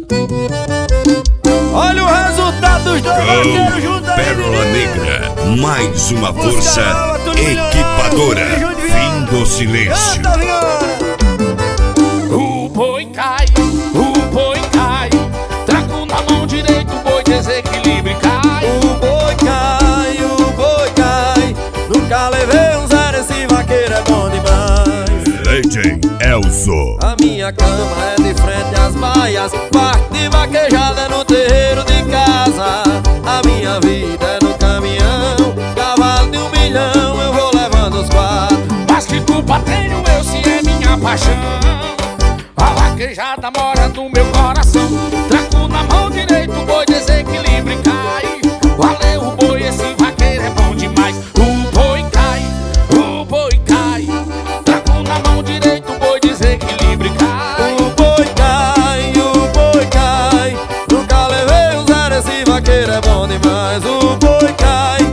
Olha o resultado dos dois vaqueiros juntos aí, Pérola Negra, mais uma força equipadora. Fim do silêncio. O boi cai, trago na mão direita, o boi desequilibra e cai. O boi cai, nunca levei um zero, esse vaqueiro é bom demais. DJ Elzo. A minha cama é de frente às baias, parte de vaquejada no terreiro de casa. A minha vida é no caminhão, cavalo de 1 milhão, eu vou levando os 4. Mas que culpa tenho eu se é minha paixão? A vaquejada mora no meu coração. Trago na mão direita, o boi desequilibra e cai. Valeu o boi, esse vaqueiro é bom demais. O boi cai, trago na mão direita, o boi desequilibra e cai. O boi cai, nunca levei um zero, esse vaqueiro é bom demais. O boi cai,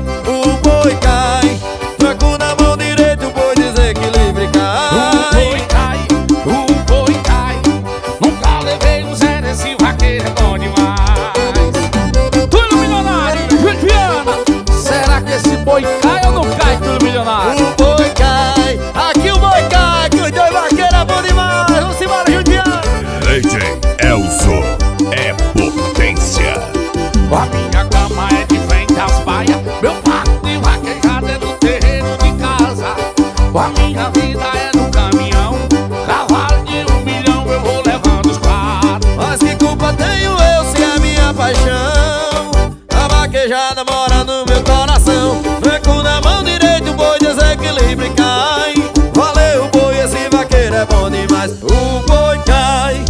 trago na mão direita, o boi desequilibra e cai. O boi cai, nunca levei um zero, esse vaqueiro é bom demais. Túlio Milionário, Juliana, será que esse boi cai ou não cai, Túlio Milionário? O boi cai, aqui o boi cai, que os dois vaqueiros é bom demais. Vamos embora, Juliana. DJ Elzo é potência. A minha cama é de frente às baias, meu parque de vaquejada é no terreiro de casa. A minha vida é no caminhão, cavalo de 1 milhão, eu vou levando os 4. Mas que culpa tenho eu se é minha paixão? A vaquejada mora no meu coração. Tranco na mão direita, o boi desequilibra e cai. Valeu o boi, esse vaqueiro é bom demais. O boi cai,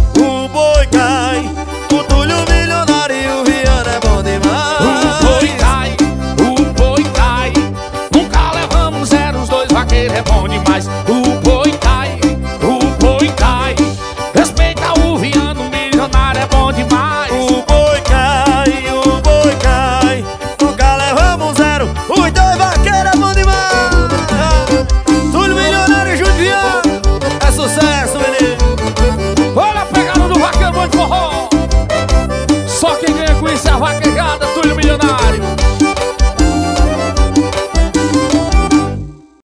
o Túlio Milionário e o Viana é bom demais. O boi cai, nunca levamos zero, os dois vaqueiros é bom demais.